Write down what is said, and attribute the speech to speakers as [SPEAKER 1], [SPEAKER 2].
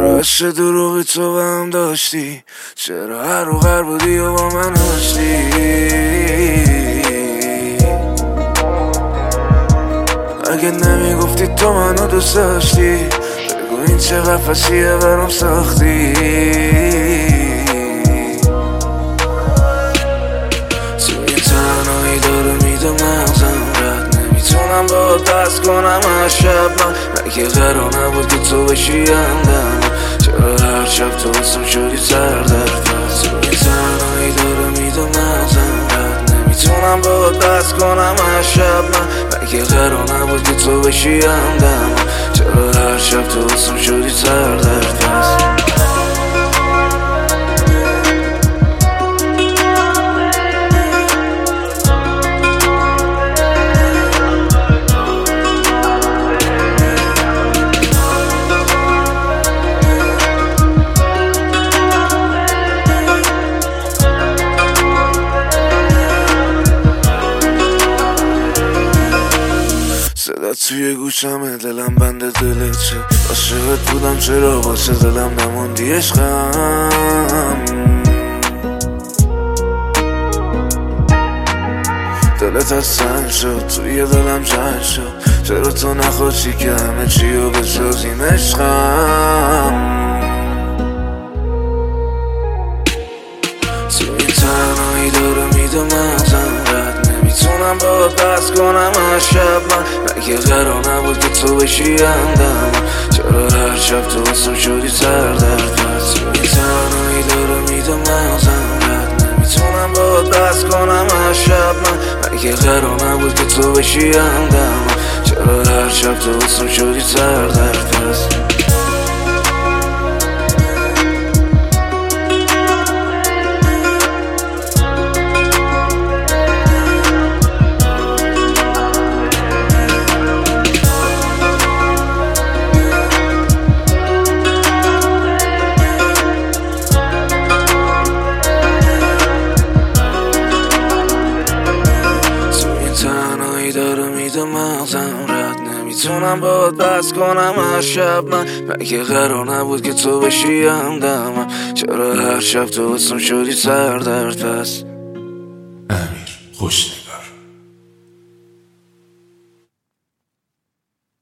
[SPEAKER 1] چرا عشق دروغی تو به هم داشتی؟ چرا هر و غر بودی و با من هاشتی؟ اگه نمیگفتی تو منو دوست داشتی، بگو این چه قفصیه برام ساختی. تو این تنهایی داره میده مغزم رد نمیتونم با دست کنم هر شب. من مگه قرار نبود که تو بشی همدم؟ چرا هر شب تو واسم شدی سردرد؟ تو این تنهایی داره میده مغزم رد نمیتونم با دست کنم هر شب. من مگه قرار نبود که تو بشی همدم؟ چرا هر شب تو واسم شدی سردرد؟ صدا توی گوشمه، دلم بند دلته. عاشقت بودم چرا واسه دلم نموندی عشقم؟ دلت از سنگ شد، توی دلم جنگ شد. چرا تو نخواستی که همه چیو بسازیم عشقم؟ تو این تنهایی داره میده مغزم رد نمیتونم با دست کنم هر شب. من مگه قرار نبود که تو بشی همدم؟ چرا هر شب تو واسم شدی سردرد؟ تو این تنهایی داره میده مغزم رد نمیتونم با دست کنم هر شب. من مگه قرار نبود که تو بشی همدم؟ چرا هر شب تو واسم شدی سردرد؟ داره میده مغزم رد نمیتونم با دست کنم هر شب. من مگه قرار نبود که تو بشی همدم؟ چرا هر شب تو واسم شدی سردرد؟ پس
[SPEAKER 2] امیر خوش